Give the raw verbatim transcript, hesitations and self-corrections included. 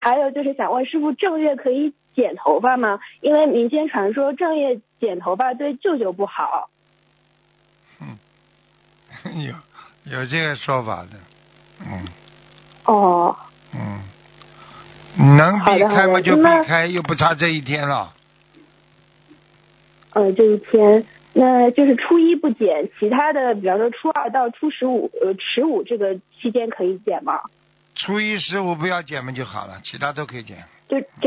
还有就是想问师傅，正月可以剪头发吗？因为民间传说正月剪头发对舅舅不好。 嗯，有有这个说法的，嗯。 哦。 嗯，能避开嘛就避开，又不差这一天了。 呃，这一天，那就是初一不剪，其他的，比方说初二到初十五，呃，十五这个期间可以剪吗？ 初一十五不要剪嘛就好了，其他都可以剪。 就